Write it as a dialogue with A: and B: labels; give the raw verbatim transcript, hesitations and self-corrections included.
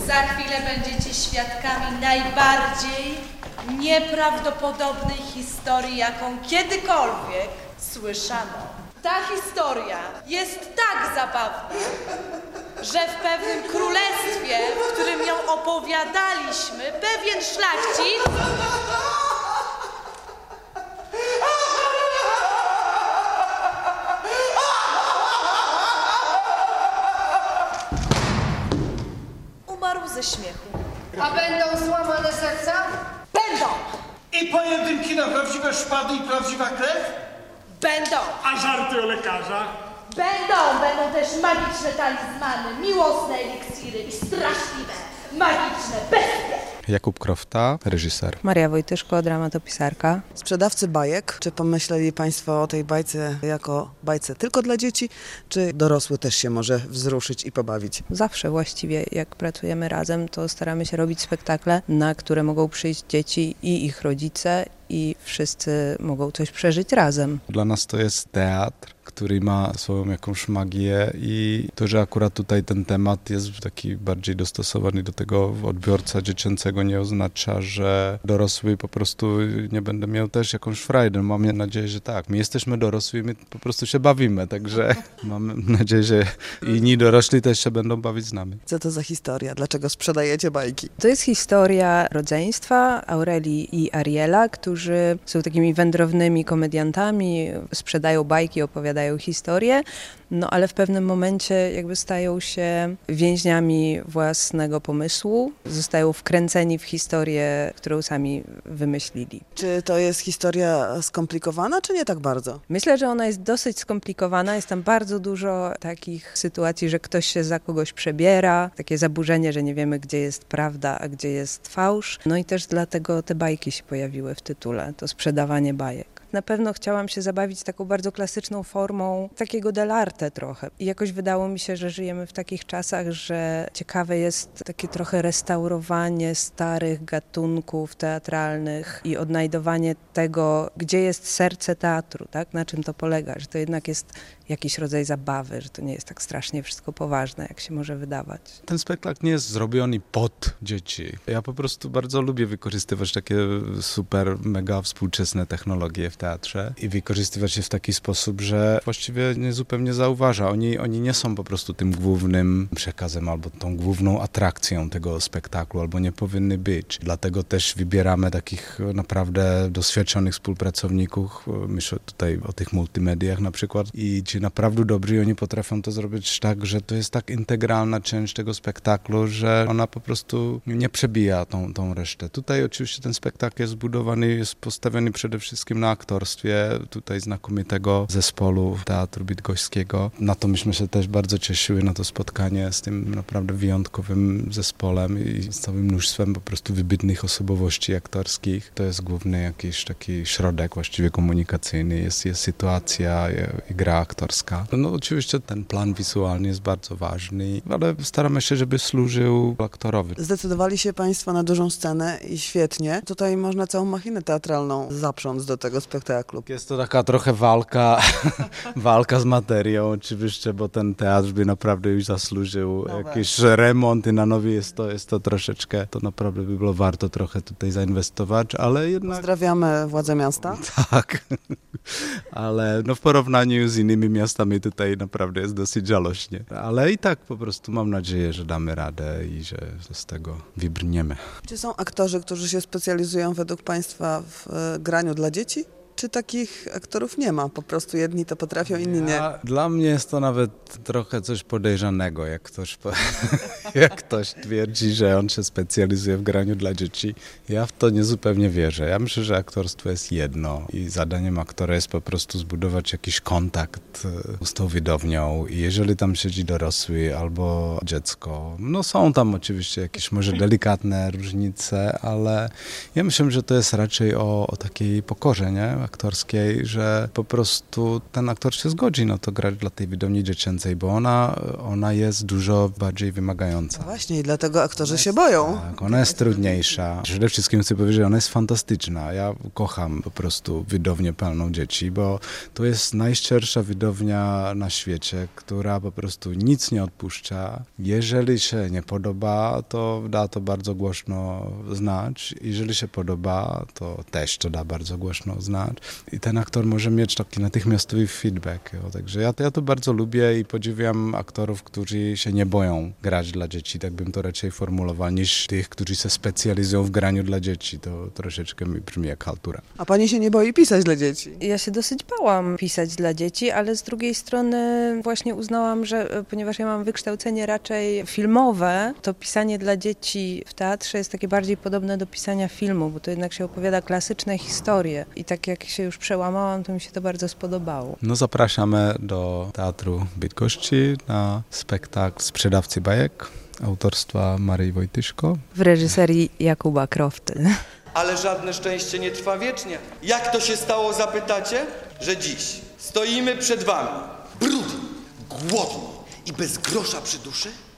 A: Za chwilę będziecie świadkami najbardziej nieprawdopodobnej historii, jaką kiedykolwiek słyszano. Ta historia jest tak zabawna, że w pewnym królestwie, w którym ją opowiadaliśmy, pewien szlachcic umarł ze śmiechu.
B: A będą złamane serca?
A: Będą!
C: I pojedynki na prawdziwe szpady i prawdziwa krew?
A: Będą!
D: A żarty o lekarzach?
A: Będą! Będą też magiczne talizmany, miłosne eliksiry i straszliwe, magiczne bestie!
E: Jakub Krofta, reżyser.
F: Maria Wojtyszko, dramatopisarka.
G: Sprzedawcy bajek. Czy pomyśleli Państwo o tej bajce jako bajce tylko dla dzieci, czy dorosły też się może wzruszyć i pobawić?
F: Zawsze właściwie, jak pracujemy razem, to staramy się robić spektakle, na które mogą przyjść dzieci i ich rodzice i wszyscy mogą coś przeżyć razem.
E: Dla nas to jest teatr, który ma swoją jakąś magię i to, że akurat tutaj ten temat jest taki bardziej dostosowany do tego odbiorca dziecięcego, nie oznacza, że dorosły po prostu nie będę miał też jakąś frajdę. Mam nadzieję, że tak. My jesteśmy dorosły i my po prostu się bawimy, także mam nadzieję, że inni dorośli też się będą bawić z nami.
G: Co to za historia? Dlaczego sprzedajecie bajki?
F: To jest historia rodzeństwa Aurelii i Ariela, którzy są takimi wędrownymi komediantami, sprzedają bajki, opowiadają historię, no ale w pewnym momencie jakby stają się więźniami własnego pomysłu, zostają wkręceni w historię, którą sami wymyślili.
G: Czy to jest historia skomplikowana, czy nie tak bardzo?
F: Myślę, że ona jest dosyć skomplikowana, jest tam bardzo dużo takich sytuacji, że ktoś się za kogoś przebiera, takie zaburzenie, że nie wiemy, gdzie jest prawda, a gdzie jest fałsz. No i też dlatego te bajki się pojawiły w tytule, to sprzedawanie bajek. Na pewno chciałam się zabawić taką bardzo klasyczną formą takiego dell'arte trochę. I jakoś wydało mi się, że żyjemy w takich czasach, że ciekawe jest takie trochę restaurowanie starych gatunków teatralnych i odnajdowanie tego, gdzie jest serce teatru, tak? Na czym to polega, że to jednak jest jakiś rodzaj zabawy, że to nie jest tak strasznie wszystko poważne, jak się może wydawać.
E: Ten spektakl nie jest zrobiony pod dzieci. Ja po prostu bardzo lubię wykorzystywać takie super, mega współczesne technologie w teatrze i wykorzystywać je w taki sposób, że właściwie nie zupełnie zauważa. Oni, oni nie są po prostu tym głównym przekazem albo tą główną atrakcją tego spektaklu, albo nie powinny być. Dlatego też wybieramy takich naprawdę doświadczonych współpracowników. Myślę tutaj o tych multimediach na przykład i ci naprawdę dobrzy i oni potrafią to zrobić tak, że to jest tak integralna część tego spektaklu, że ona po prostu nie przebija tą, tą resztę. Tutaj oczywiście ten spektakl jest zbudowany, jest postawiony przede wszystkim na aktorstwie tutaj znakomitego zespołu Teatru Bydgoskiego. Na to myśmy się też bardzo cieszyły, na to spotkanie z tym naprawdę wyjątkowym zespołem i z całym mnóstwem po prostu wybitnych osobowości aktorskich. To jest główny jakiś taki środek właściwie komunikacyjny, jest, jest sytuacja i gra aktorska. No oczywiście ten plan wizualny jest bardzo ważny, ale staramy się, żeby służył aktorowi.
G: Zdecydowali się Państwo na dużą scenę i świetnie. Tutaj można całą machinę teatralną zaprząc do tego spektaklu.
E: Jest to taka trochę walka, walka z materią oczywiście, bo ten teatr by naprawdę już zasłużył no jakiś remont i na nowie jest to, jest to troszeczkę, to naprawdę by było warto trochę tutaj zainwestować, ale jednak...
G: Pozdrawiamy władze miasta.
E: Tak, ale no w porównaniu z innymi miastami tutaj naprawdę jest dosyć żałośnie. Ale i tak po prostu mam nadzieję, że damy radę i że z tego wybrniemy.
G: Czy są aktorzy, którzy się specjalizują według Państwa w graniu dla dzieci? Czy takich aktorów nie ma? Po prostu jedni to potrafią, inni nie.
E: Ja, dla mnie jest to nawet trochę coś podejrzanego, jak ktoś, jak ktoś twierdzi, że on się specjalizuje w graniu dla dzieci. Ja w to niezupełnie wierzę. Ja myślę, że aktorstwo jest jedno i zadaniem aktora jest po prostu zbudować jakiś kontakt z tą widownią i jeżeli tam siedzi dorosły albo dziecko, no są tam oczywiście jakieś może delikatne różnice, ale ja myślę, że to jest raczej o, o takiej pokorze, nie? aktorskiej, że po prostu ten aktor się zgodzi na to grać dla tej widowni dziecięcej, bo ona, ona jest dużo bardziej wymagająca.
G: No właśnie i dlatego aktorzy się boją.
E: Tak, ona jest trudniejsza. Przede wszystkim chcę powiedzieć, że ona jest fantastyczna. Ja kocham po prostu widownię pełną dzieci, bo to jest najszczersza widownia na świecie, która po prostu nic nie odpuszcza. Jeżeli się nie podoba, to da to bardzo głośno znać. Jeżeli się podoba, to też to da bardzo głośno znać. I ten aktor może mieć taki natychmiastowy feedback. Jo. Także ja to, ja to bardzo lubię i podziwiam aktorów, którzy się nie boją grać dla dzieci. Tak bym to raczej formulował, niż tych, którzy się specjalizują w graniu dla dzieci. To troszeczkę mi brzmi jak haltura.
G: A pani się nie boi pisać dla dzieci?
F: Ja się dosyć bałam pisać dla dzieci, ale z drugiej strony właśnie uznałam, że ponieważ ja mam wykształcenie raczej filmowe, to pisanie dla dzieci w teatrze jest takie bardziej podobne do pisania filmu, bo to jednak się opowiada klasyczne historie. I tak jak się już przełamałam, to mi się to bardzo spodobało.
E: No zapraszamy do Teatru Bydgoszczy na spektakl Sprzedawcy bajek autorstwa Maryi Wojtyszko.
F: W reżyserii Jakuba Krofty.
H: Ale żadne szczęście nie trwa wiecznie. Jak to się stało, zapytacie? Że dziś stoimy przed wami, brudni, głodni i bez grosza przy duszy?